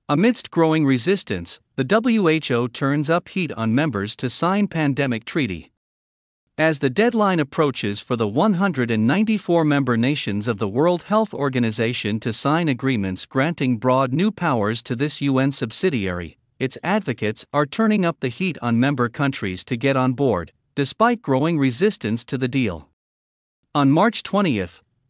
Amidst growing resistance, the WHO turns up heat on members to sign pandemic treaty. As the deadline approaches for the 194 member nations of the World Health Organization to sign agreements granting broad new powers to this UN subsidiary, its advocates are turning up the heat on member countries to get on board, despite growing resistance to the deal. On March 20,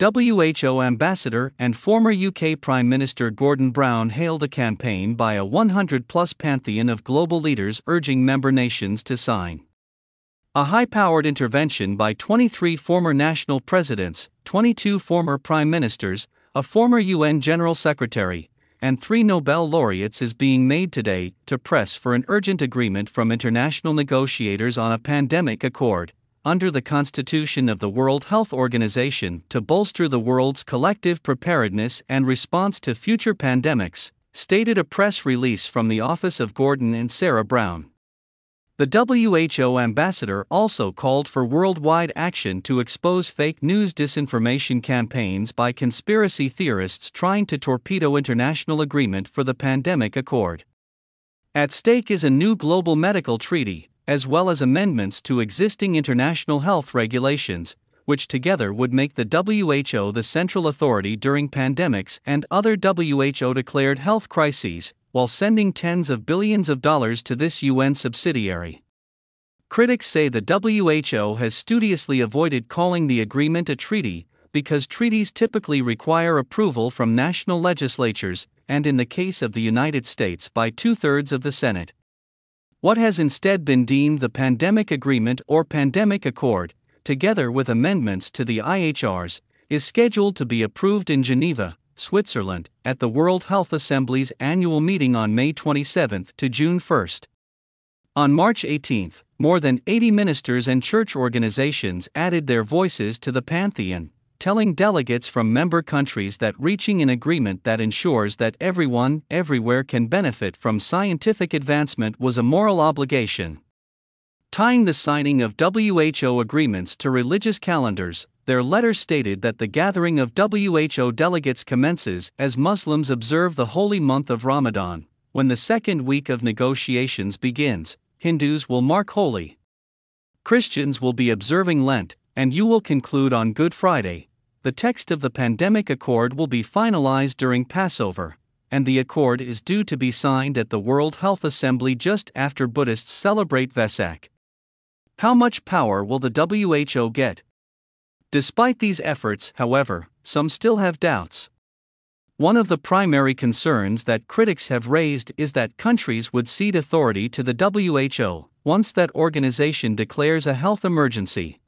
WHO Ambassador and former UK Prime Minister Gordon Brown hailed a campaign by a 100-plus pantheon of global leaders urging member nations to sign. A high-powered intervention by 23 former national presidents, 22 former prime ministers, a former UN General Secretary, and 3 Nobel laureates is being made today to press for an urgent agreement from international negotiators on a pandemic accord, under the Constitution of the World Health Organization, to bolster the world's collective preparedness and response to future pandemics, stated a press release from the office of Gordon and Sarah Brown. The WHO ambassador also called for worldwide action to expose fake news disinformation campaigns by conspiracy theorists trying to torpedo international agreement for the pandemic accord. At stake is a new global medical treaty, as well as amendments to existing international health regulations, which together would make the WHO the central authority during pandemics and other WHO-declared health crises, while sending tens of billions of dollars to this UN subsidiary. Critics say the WHO has studiously avoided calling the agreement a treaty, because treaties typically require approval from national legislatures, and in the case of the United States by 2/3 of the Senate. What has instead been deemed the Pandemic Agreement or Pandemic Accord, together with amendments to the IHRs, is scheduled to be approved in Geneva, Switzerland, at the World Health Assembly's annual meeting on May 27 to June 1. On March 18, more than 80 ministers and church organizations added their voices to the pantheon, telling delegates from member countries that reaching an agreement that ensures that everyone, everywhere can benefit from scientific advancement was a moral obligation. Tying the signing of WHO agreements to religious calendars, their letter stated that the gathering of WHO delegates commences as Muslims observe the holy month of Ramadan. When the second week of negotiations begins, Hindus will mark Holi. Christians will be observing Lent, and you will conclude on Good Friday. The text of the pandemic accord will be finalized during Passover, and the accord is due to be signed at the World Health Assembly just after Buddhists celebrate Vesak. How much power will the WHO get? Despite these efforts, however, some still have doubts. One of the primary concerns that critics have raised is that countries would cede authority to the WHO once that organization declares a health emergency.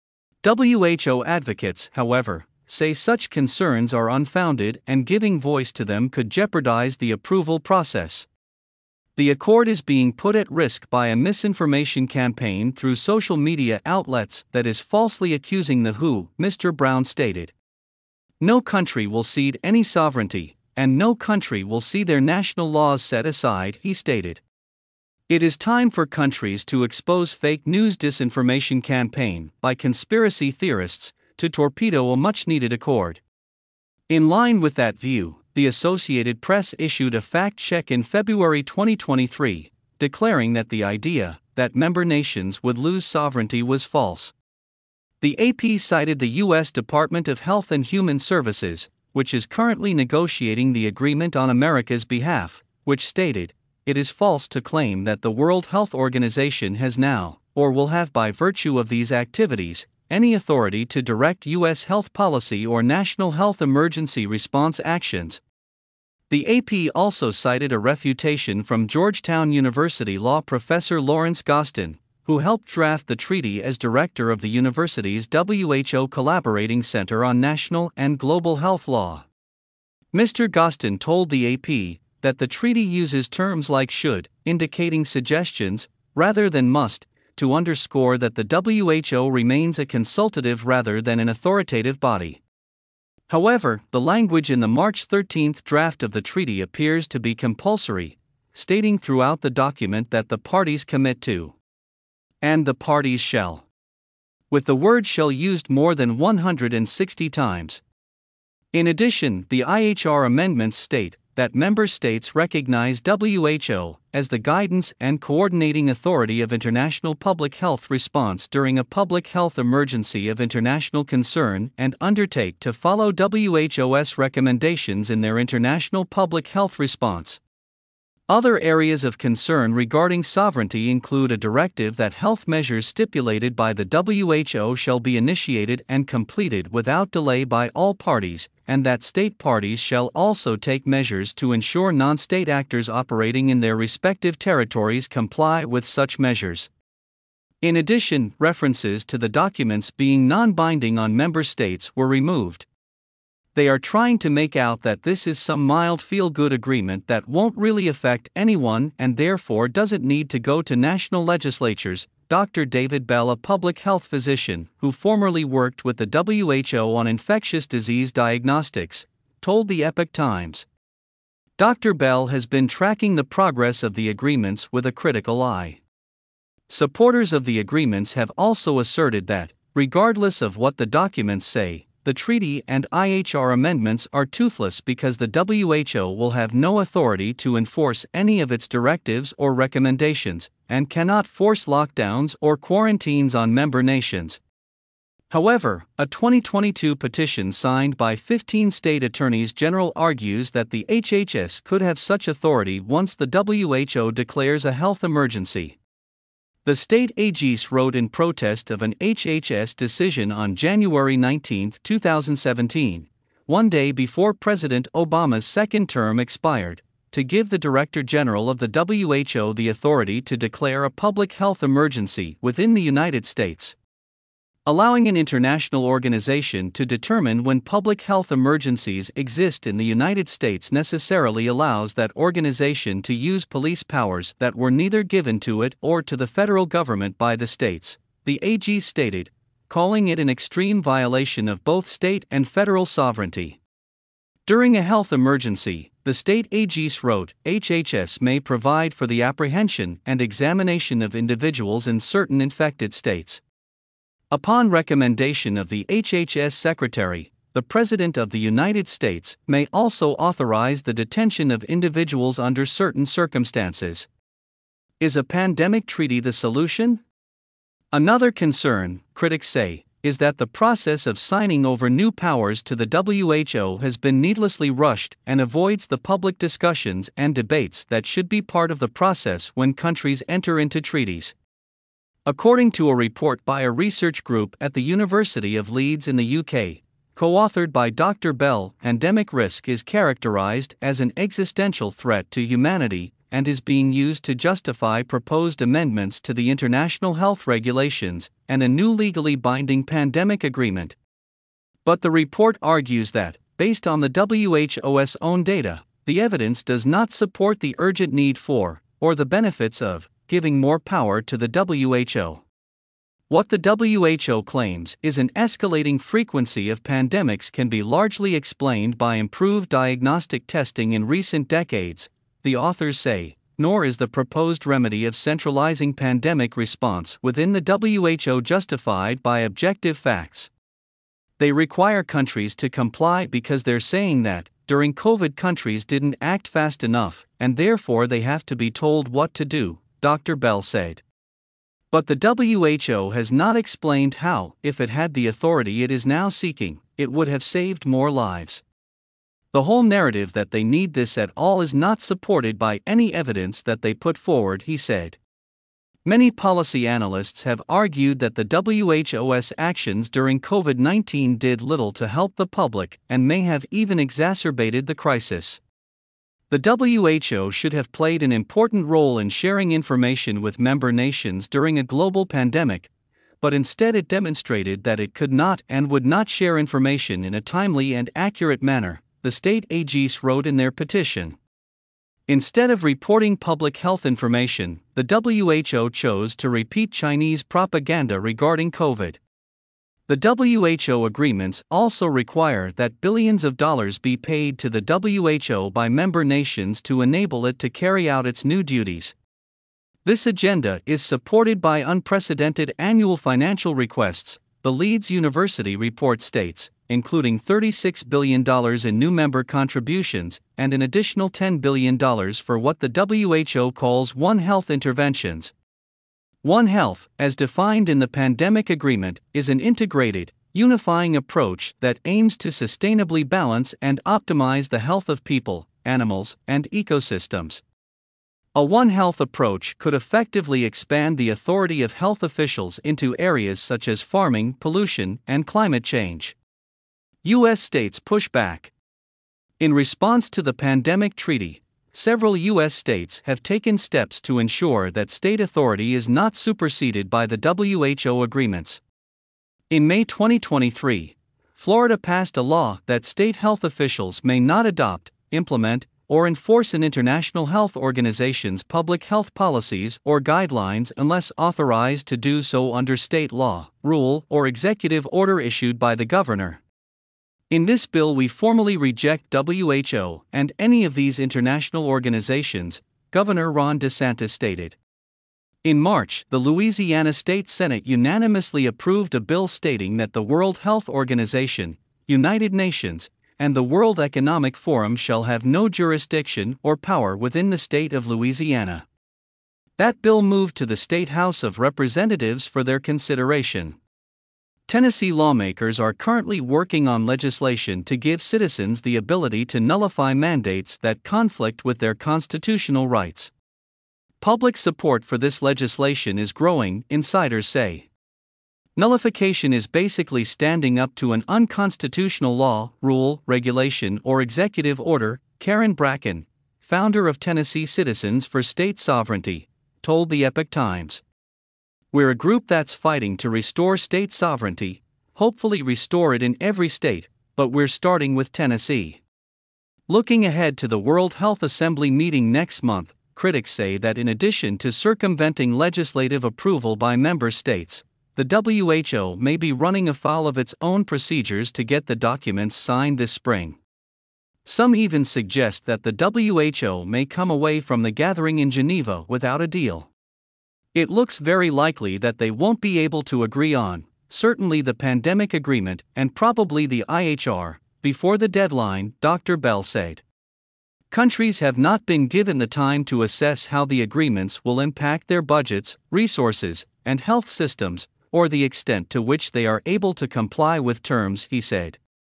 WHO advocates, however, say such concerns are unfounded and giving voice to them could jeopardize the approval process. The accord is being put at risk by a misinformation campaign through social media outlets that is falsely accusing the WHO, Mr. Brown stated. No country will cede any sovereignty, and no country will see their national laws set aside, he stated. It is time for countries to expose fake news disinformation campaign by conspiracy theorists to torpedo a much-needed accord. In line with that view, the Associated Press issued a fact check in February 2023, declaring that the idea that member nations would lose sovereignty was false. The AP cited the U.S. Department of Health and Human Services, which is currently negotiating the agreement on America's behalf, which stated, "It is false to claim that the World Health Organization has now, or will have by virtue of these activities, any authority to direct U.S. health policy or national health emergency response actions." The AP also cited a refutation from Georgetown University law professor Lawrence Gostin, who helped draft the treaty as director of the university's WHO Collaborating Center on National and Global Health Law. Mr. Gostin told the AP that the treaty uses terms like should, indicating suggestions, rather than must, to underscore that the WHO remains a consultative rather than an authoritative body. However, the language in the March 13 draft of the treaty appears to be compulsory, stating throughout the document that the parties commit to, and the parties shall, with the word shall used more than 160 times. In addition, the IHR amendments state that member states recognize WHO as the guidance and coordinating authority of international public health response during a public health emergency of international concern and undertake to follow WHO's recommendations in their international public health response. Other areas of concern regarding sovereignty include a directive that health measures stipulated by the WHO shall be initiated and completed without delay by all parties, and that state parties shall also take measures to ensure non-state actors operating in their respective territories comply with such measures. In addition, references to the documents being non-binding on member states were removed. They are trying to make out that this is some mild feel-good agreement that won't really affect anyone and therefore doesn't need to go to national legislatures, Dr. David Bell, a public health physician who formerly worked with the WHO on infectious disease diagnostics, told the Epoch Times. Dr. Bell has been tracking the progress of the agreements with a critical eye. Supporters of the agreements have also asserted that, regardless of what the documents say, the treaty and IHR amendments are toothless because the WHO will have no authority to enforce any of its directives or recommendations, and cannot force lockdowns or quarantines on member nations. However, a 2022 petition signed by 15 state attorneys general argues that the HHS could have such authority once the WHO declares a health emergency. The state AGs wrote in protest of an HHS decision on January 19, 2017, one day before President Obama's second term expired, to give the Director General of the WHO the authority to declare a public health emergency within the United States. Allowing an international organization to determine when public health emergencies exist in the United States necessarily allows that organization to use police powers that were neither given to it or to the federal government by the states, the AG stated, calling it an extreme violation of both state and federal sovereignty. During a health emergency, the state AGs wrote, HHS may provide for the apprehension and examination of individuals in certain infected states. Upon recommendation of the HHS Secretary, the President of the United States may also authorize the detention of individuals under certain circumstances. Is a pandemic treaty the solution? Another concern, critics say, is that the process of signing over new powers to the WHO has been needlessly rushed and avoids the public discussions and debates that should be part of the process when countries enter into treaties. According to a report by a research group at the University of Leeds in the UK, co-authored by Dr. Bell, pandemic risk is characterized as an existential threat to humanity and is being used to justify proposed amendments to the international health regulations and a new legally binding pandemic agreement. But the report argues that, based on the WHO's own data, the evidence does not support the urgent need for, or the benefits of, giving more power to the WHO. What the WHO claims is an escalating frequency of pandemics can be largely explained by improved diagnostic testing in recent decades, the authors say, nor is the proposed remedy of centralizing pandemic response within the WHO justified by objective facts. They require countries to comply because they're saying that, during COVID, countries didn't act fast enough, and therefore they have to be told what to do, Dr. Bell said. But the WHO has not explained how, if it had the authority it is now seeking, it would have saved more lives. The whole narrative that they need this at all is not supported by any evidence that they put forward, he said. Many policy analysts have argued that the WHO's actions during COVID-19 did little to help the public and may have even exacerbated the crisis. The WHO should have played an important role in sharing information with member nations during a global pandemic, but instead it demonstrated that it could not and would not share information in a timely and accurate manner, the state AGs wrote in their petition. Instead of reporting public health information, the WHO chose to repeat Chinese propaganda regarding COVID. The WHO agreements also require that billions of dollars be paid to the WHO by member nations to enable it to carry out its new duties. This agenda is supported by unprecedented annual financial requests, the Leeds University report states, including $36 billion in new member contributions and an additional $10 billion for what the WHO calls One Health interventions. One Health, as defined in the pandemic agreement, is an integrated, unifying approach that aims to sustainably balance and optimize the health of people, animals, and ecosystems. A One Health approach could effectively expand the authority of health officials into areas such as farming, pollution, and climate change. U.S. states push back. In response to the pandemic treaty, several U.S. states have taken steps to ensure that state authority is not superseded by the WHO agreements. In May 2023, Florida passed a law that state health officials may not adopt, implement, or enforce an international health organization's public health policies or guidelines unless authorized to do so under state law, rule, or executive order issued by the governor. In this bill, we formally reject WHO and any of these international organizations, Governor Ron DeSantis stated. In March, the Louisiana State Senate unanimously approved a bill stating that the World Health Organization, United Nations, and the World Economic Forum shall have no jurisdiction or power within the state of Louisiana. That bill moved to the State House of Representatives for their consideration. Tennessee lawmakers are currently working on legislation to give citizens the ability to nullify mandates that conflict with their constitutional rights. Public support for this legislation is growing, insiders say. Nullification is basically standing up to an unconstitutional law, rule, regulation, or executive order, Karen Bracken, founder of Tennessee Citizens for State Sovereignty, told the Epoch Times. We're a group that's fighting to restore state sovereignty, hopefully restore it in every state, but we're starting with Tennessee. Looking ahead to the World Health Assembly meeting next month, critics say that in addition to circumventing legislative approval by member states, the WHO may be running afoul of its own procedures to get the documents signed this spring. Some even suggest that the WHO may come away from the gathering in Geneva without a deal. It looks very likely that they won't be able to agree on, certainly the pandemic agreement and probably the IHR, before the deadline, Dr. Bell said. Countries have not been given the time to assess how the agreements will impact their budgets, resources, and health systems, or the extent to which they are able to comply with terms, he said.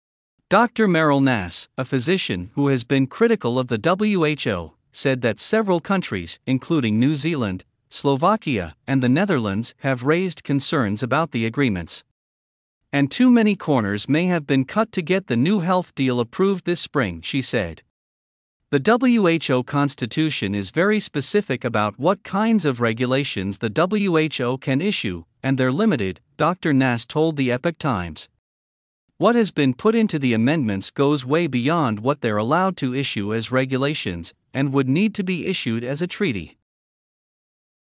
Dr. Meryl Nass, a physician who has been critical of the WHO, said that several countries, including New Zealand, Slovakia, and the Netherlands, have raised concerns about the agreements. And too many corners may have been cut to get the new health deal approved this spring, she said. The WHO Constitution is very specific about what kinds of regulations the WHO can issue, and they're limited, Dr. Nass told the Epoch Times. What has been put into the amendments goes way beyond what they're allowed to issue as regulations, and would need to be issued as a treaty.